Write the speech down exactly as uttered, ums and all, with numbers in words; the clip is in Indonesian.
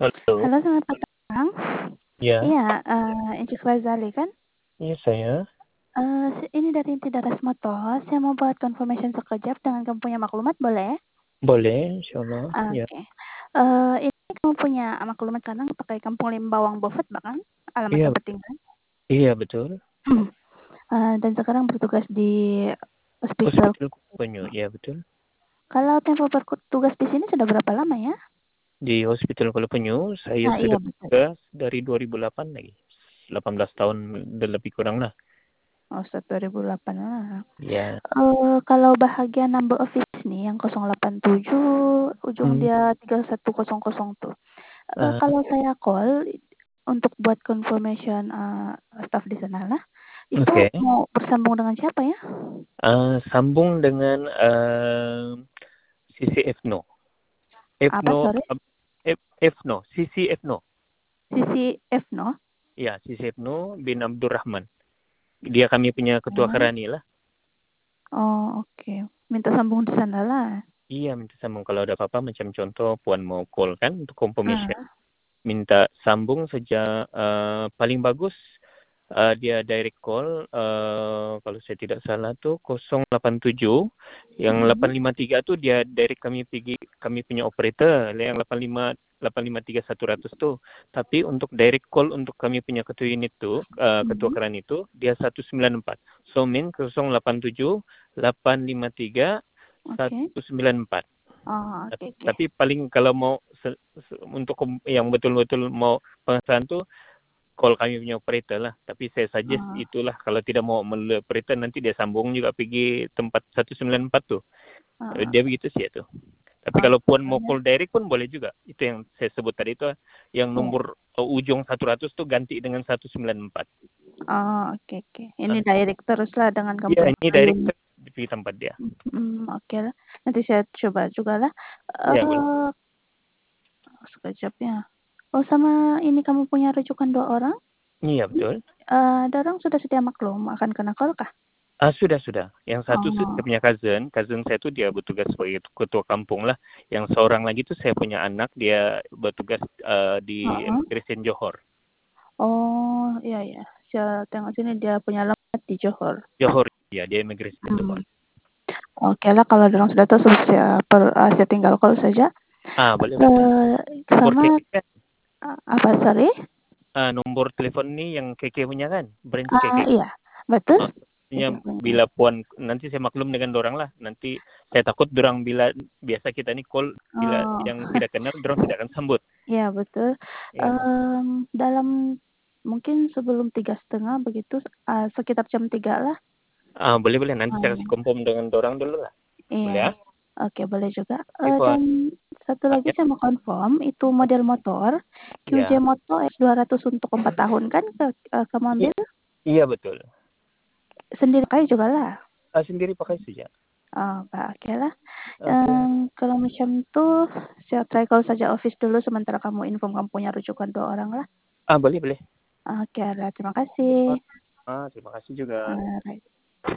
Halo. Halo, selamat petang. Iya. Iya, eee, Encis Fazali kan? Iya, saya. Eee, se ini dari Tidaras Motor, saya mau buat confirmation sekejap dengan kamu punya maklumat, boleh? Boleh, insyaallah, ya. Oke. Eee, ini kamu punya maklumat kanang pakai Kampung Limbawang Bofet bakang, alamat Iya. tempat tinggal? Iya, betul. Eee, dan sekarang bertugas di hospital Hospital Kukubanyu, iya betul. Kalau tempo bertugas di sini sudah berapa lama ya? Di Hospital Kuala Penyu, saya Nah, iya sudah betul. bertugas dari dua ribu delapan lagi. delapan belas tahun dan lebih kurang lah. Oh, sejak dua ribu delapan lah. Iya. Eee, kalau bahagian number office nih yang nol delapan tujuh ujung Hmm. dia tiga satu nol nol tuh. Eee, Uh. kalau saya call untuk buat confirmation, eee, staf di sana lah, itu Oke. mau bersambung dengan siapa ya? Eee, sambung dengan, eee, Sisi Epno. Apa, Epno, sorry? ep ep Epno, Sisi Epno. Sisi Epno? Iya, Sisi Epno bin Abdurrahman. Dia kami punya ketua Oh. Karani lah. Oh, oke. Minta sambung di sanalah. Iya, minta sambung kalau ada apa-apa macam contoh puan mau call kan untuk confirmation. Ah. Minta sambung saja, eee, paling bagus, eee, dia direct call, eee, kalau saya tidak salah tuh nol delapan tujuh, yang Mhm. delapan lima tiga tuh dia direct kami pigi kami punya operator, yang delapan lima delapan lima tiga satu nol nol tuh. Tapi untuk direct call untuk kami punya ketua unit tuh, eee, ketua Mhm. Karani itu dia satu sembilan empat. So mean nol delapan tujuh delapan lima tiga Oke. satu sembilan empat. Oh, oke oke. Tapi paling kalau mau se se untuk kom yang betul-betul mau pengesahan tuh, call kami punya operator lah. Tapi saya suggest Oh. itulah kalau tidak mau melalui operator nanti dia sambung juga pergi tempat satu sembilan empat tuh. Oh. Dia begitu sih itu. Tapi Oke. kalau puan mau call direct pun boleh juga. Itu yang saya sebut tadi itu, yang Iya. nomor uh, ujung seratus tuh ganti dengan satu sembilan empat. Oh, oke oke. Ini Ah. direct teruslah dengan Iya, kampung ini direct di tempat dia. Mhm, okelah. Nanti saya coba jugalah. Iya, boleh. Eee sekejap ya. Oh, sama ini kamu punya rujukan dua orang? Iya, betul. Eee, dorang sudah sedia maklum akan kena call kah? Ah, sudah sudah. Yang satu tuh saya Oh. punya cousin, cousin saya tuh dia bertugas sebagai ketua kampung lah. Yang seorang lagi tuh saya punya anak, dia bertugas, eee, di Heeh. Immigration Johor. Oh, iya iya. Saya tengok sini dia punya alamat di Johor. Johor, iya dia Immigration Hmm. Johor. Okelah kalau dorang sudah tahu saya per eee, saya tinggal call saja. Ah, boleh boleh. Eee, Nomor sama K K kan? eee, apa, sorry? Ah, nombor telepon ini yang K K punya kan? Branch K K. Ah, iya. Betul. Ah, maksudnya punya. bila puan nanti saya maklum dengan dorang lah. Nanti saya takut dorang bila biasa kita nih call bila Oh. yang tidak kenal dorang tidak akan sambut. Iya, betul. Iya. Mmm, dalam mungkin sebelum tiga setengah begitu, eee, sekitar jam tiga lah. Ah, boleh boleh. Nanti saya kasih Oh. confirm dengan dorang dulu lah. Iya. Boleh ya? Oke, boleh juga. Oke, Eee, puan. dan satu Ah, lagi ya. saya mau confirm, itu model motor Q J Iya. Moto S dua ratus untuk empat tahun kan ke eee, kamu Iya. ambil? Iya, betul. Sendiri pakai jugalah? Ah, sendiri pakai saja. Oh, okelah. Oke. Eee, kalau macam tuh saya try call saja office dulu sementara kamu inform kamu punya rujukan dua orang lah. Ah, boleh boleh. Okelah, terima kasih. Ah, terima kasih juga. Alright.